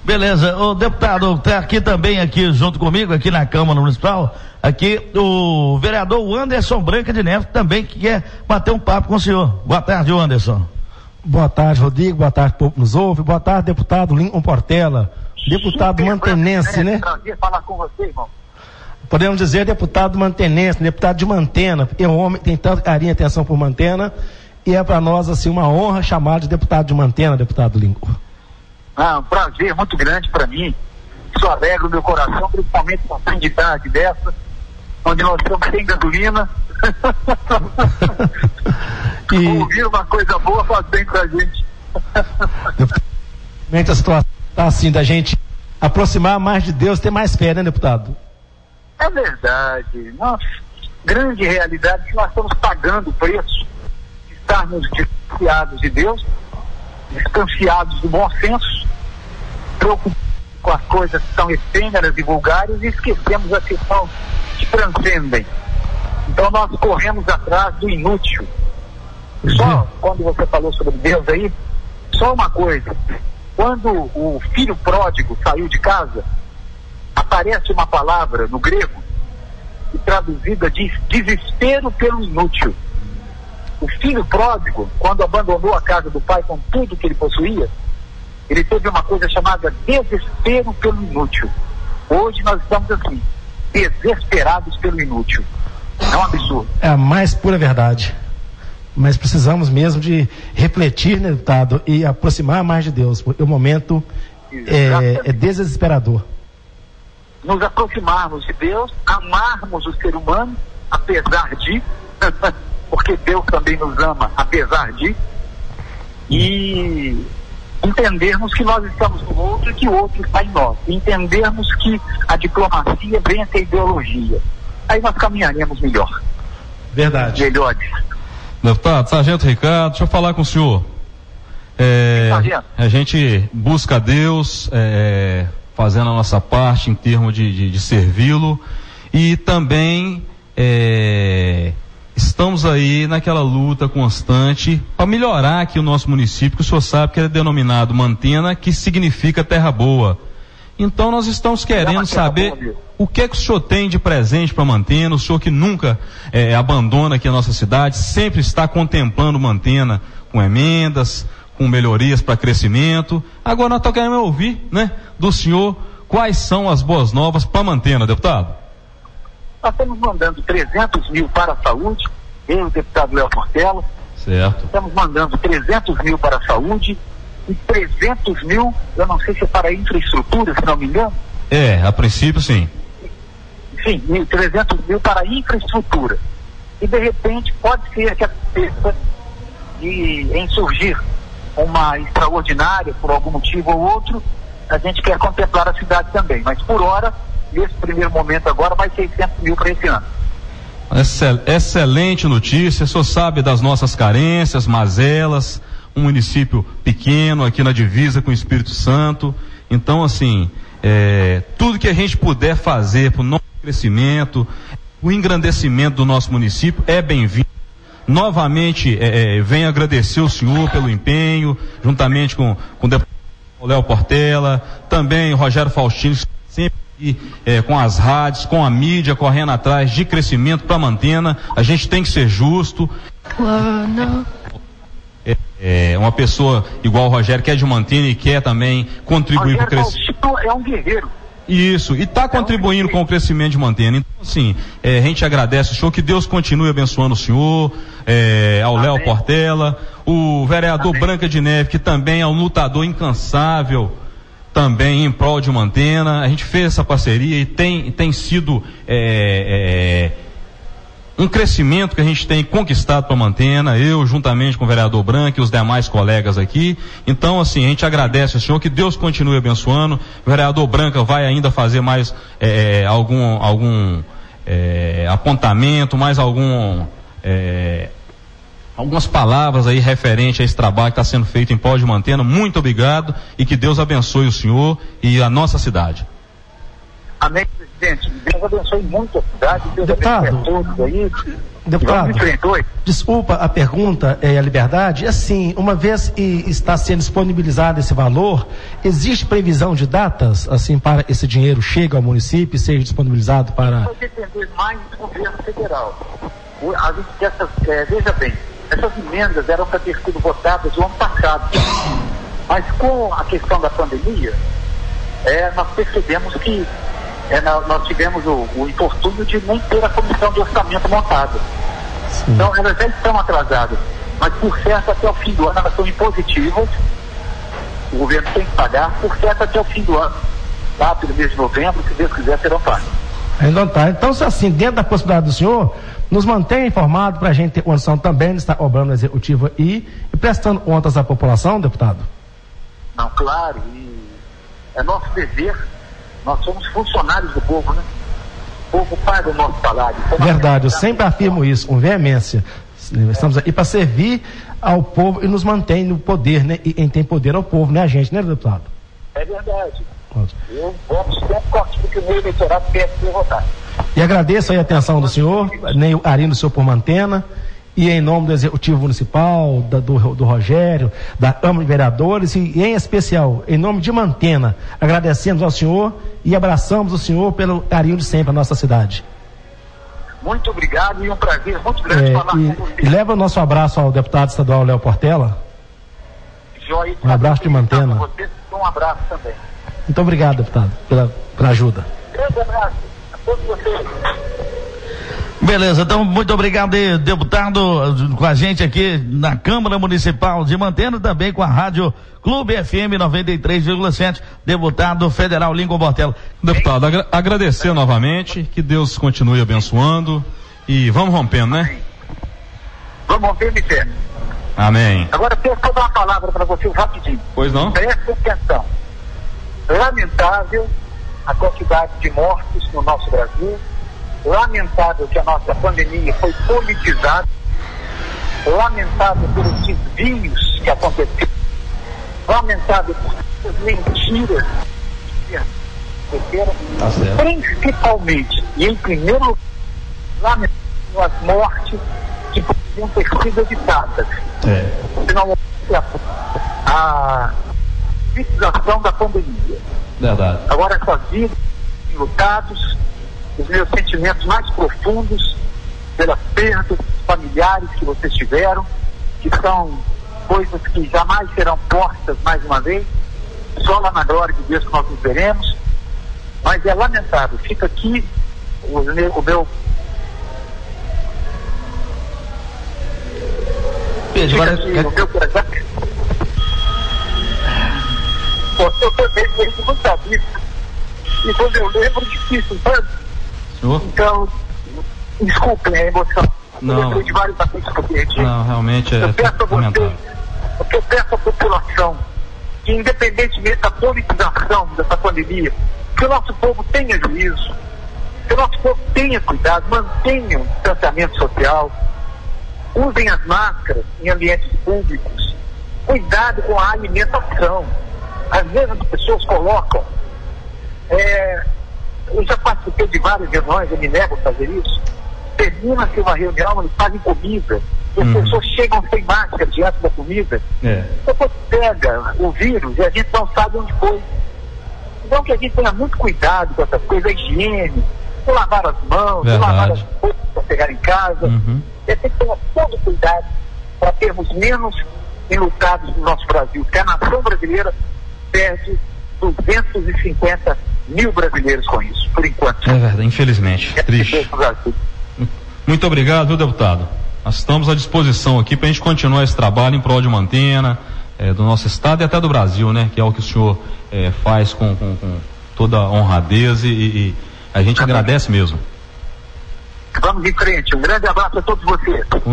Beleza, o deputado, tá aqui também, aqui junto comigo, aqui na Câmara Municipal, aqui o vereador Anderson Branca de Neve também, que quer bater um papo com o senhor. Boa tarde, Anderson. Boa tarde, Rodrigo, boa tarde, povo que nos ouve, boa tarde, deputado Lincoln Portela, deputado mantenense, né? Prazer falar com você, irmão. Podemos dizer deputado mantenense, deputado de Mantena, porque o homem tem tanto carinho e atenção por Mantena, e é para nós, assim, uma honra chamar de deputado de Mantena, deputado Lincoln. Um prazer muito grande para mim. Isso alegra o meu coração, principalmente com uma de tarde dessa, onde nós estamos sem gasolina. Ouvir uma coisa boa faz bem pra gente. A situação está assim, da gente aproximar mais de Deus, ter mais fé, né, deputado? É verdade. Nossa, grande realidade que nós estamos pagando o preço de estarmos distanciados de Deus, distanciados do bom senso, preocupados com as coisas que são efêmeras e vulgares, e esquecemos as que são que transcendem. Então nós corremos atrás do inútil. Só quando você falou sobre Deus aí, só uma coisa: quando o filho pródigo saiu de casa, aparece uma palavra no grego que traduzida diz desespero pelo inútil. O filho pródigo, quando abandonou a casa do pai com tudo que ele possuía, ele teve uma coisa chamada desespero pelo inútil. Hoje nós estamos assim, desesperados pelo inútil. É um absurdo. É a mais pura verdade. Mas precisamos mesmo de refletir, né, deputado, e aproximar mais de Deus, porque o momento é desesperador. Nos aproximarmos de Deus, amarmos o ser humano, apesar de, porque Deus também nos ama, apesar de, e entendermos que nós estamos no outro e que o outro está em nós. Entendermos que a diplomacia vence a ideologia. Aí nós caminharemos melhor. Verdade. Melhores. Deputado, Sargento Ricardo, deixa eu falar com o senhor. A gente busca a Deus, fazendo a nossa parte em termos de servi-lo, e também estamos aí naquela luta constante para melhorar aqui o nosso município, que o senhor sabe que ele é denominado Mantena, que significa terra boa. Então nós estamos querendo saber o que é que o senhor tem de presente para Mantena, o senhor que nunca abandona aqui a nossa cidade, sempre está contemplando Mantena com emendas, com melhorias para crescimento. Agora nós estamos querendo ouvir, né, do senhor quais são as boas novas para Mantena, deputado. Nós estamos mandando 300 mil para a saúde, eu e o deputado Léo Portela. Certo. Estamos mandando 300 mil para a saúde e 300 mil, eu não sei se é para a infraestrutura, se não me engano. A princípio sim. Sim, 300 mil para a infraestrutura. E de repente pode ser que aconteça em surgir uma extraordinária, por algum motivo ou outro, a gente quer contemplar a cidade também. Mas por hora, nesse primeiro momento agora, vai 600 mil para esse ano. Excelente notícia, o senhor sabe das nossas carências, mazelas, um município pequeno aqui na divisa com o Espírito Santo. Então, assim, tudo que a gente puder fazer para o nosso crescimento, o engrandecimento do nosso município é bem-vindo. Novamente, venho agradecer o senhor pelo empenho, juntamente com o deputado Léo Portela, também o Rogério Faustino, sempre com as rádios, com a mídia, correndo atrás de crescimento para Mantena. A gente tem que ser justo. Uma pessoa igual o Rogério, que é de Mantena e quer também contribuir para o crescimento. É um guerreiro. Isso, e está contribuindo com o crescimento de Mantena. Então, assim, a gente agradece o senhor, que Deus continue abençoando o senhor, ao Léo Portela, o vereador Branca de Neve, que também é um lutador incansável, também em prol de Mantena. A gente fez essa parceria e tem sido um crescimento que a gente tem conquistado para Mantena, eu juntamente com o vereador Branco e os demais colegas aqui. Então, assim, a gente agradece ao senhor, que Deus continue abençoando. O vereador Branco vai ainda fazer mais algum apontamento, mais algumas palavras aí referente a esse trabalho que está sendo feito em prol de Mantena. Muito obrigado e que Deus abençoe o senhor e a nossa cidade. Amém, presidente. Deus abençoe muito a cidade. Deus Deputado, abençoe a todos aí. Deputado, desculpa a pergunta e a liberdade. Assim, uma vez está sendo disponibilizado esse valor, existe previsão de datas, assim, para esse dinheiro chegue ao município e seja disponibilizado para... Vai depender mais do governo federal. Veja bem, essas emendas eram para ter sido votadas no ano passado. Mas com a questão da pandemia, nós percebemos que nós tivemos o infortúnio de nem ter a comissão de orçamento montada. Sim. Então elas já estão atrasadas, mas por certo até o fim do ano elas são impositivas. O governo tem que pagar, por certo até o fim do ano, lá pelo mês de novembro, se Deus quiser, serão pagos. Então tá. Então, se assim, dentro da possibilidade do senhor, nos mantenha informado para a gente ter condição também de estar obrando no executivo e prestando contas à população, deputado? Não, claro, e é nosso dever. Nós somos funcionários do povo, né? O povo paga o nosso salário. Verdade, eu sempre afirmo isso, com veemência. Estamos aqui para servir ao povo e nos mantém no poder, né? E quem tem poder é o povo, né, a gente, né, deputado? É verdade. Eu voto sempre com aquilo que o meu eleitorado quer que eu votar. E agradeço aí a atenção do senhor, nem o carinho do senhor por Mantena. E em nome do Executivo Municipal, do Rogério, da Câmara de Vereadores e em especial, em nome de Mantena, agradecemos ao senhor e abraçamos o senhor pelo carinho de sempre à nossa cidade. Muito obrigado e um prazer muito grande falar com você. E leva o nosso abraço ao deputado estadual Léo Portela. Joia, um abraço de Mantena. Você, um abraço também. Muito obrigado, deputado, pela ajuda. Grande abraço a todos vocês. Beleza, então muito obrigado, deputado, com a gente aqui na Câmara Municipal de Mantena, também com a Rádio Clube FM 93,7, deputado federal Lincoln Portela. Deputado, agradecer novamente, que Deus continue abençoando e vamos rompendo, né? Vamos romper, Michel. Amém. Agora eu quero dar uma palavra para vocês rapidinho. Pois não? Presta atenção. Lamentável a quantidade de mortos no nosso Brasil. Lamentável que a nossa pandemia foi politizada, lamentável pelos desvios que aconteceram, lamentável por essas mentiras que aconteceram, principalmente e em primeiro lugar, lamentável as mortes que poderiam ter sido evitadas. Senão a politização da pandemia. Verdade. Agora essas vidas lutados, os meus sentimentos mais profundos pelas perdas familiares que vocês tiveram, que são coisas que jamais serão postas mais uma vez, só lá na glória de Deus que nós nos veremos, mas é lamentável. Fica aqui o meu presente. Eu também vejo muita vida, e quando eu lembro, difícil, sabe? Então, desculpem a emoção. Não. Eu lembrei de vários assuntos que eu perdi. Não, realmente eu peço a vocês, eu peço à população que, independentemente da politização dessa pandemia, que o nosso povo tenha juízo, que o nosso povo tenha cuidado, mantenha o distanciamento social, usem as máscaras em ambientes públicos, cuidado com a alimentação. Às vezes as pessoas colocam eu já participei de várias reuniões, eu me nego a fazer isso. Termina-se uma reunião, eles fazem comida, e as pessoas chegam sem máscara diante da comida. Depois pega o vírus e a gente não sabe onde foi. Então que a gente tenha muito cuidado com essas coisas, a higiene, de lavar as mãos, de lavar as roupas para pegar em casa. Tem que ter todo cuidado para termos menos enlutados no nosso Brasil, porque a nação brasileira perde 250 mil brasileiros com isso, por enquanto. É verdade, infelizmente. Triste. Muito obrigado, viu, deputado? Nós estamos à disposição aqui para a gente continuar esse trabalho em prol de Mantena, do nosso estado e até do Brasil, né? Que é o que o senhor faz com toda a honradez e a gente agradece mesmo. Vamos em frente. Um grande abraço a todos vocês.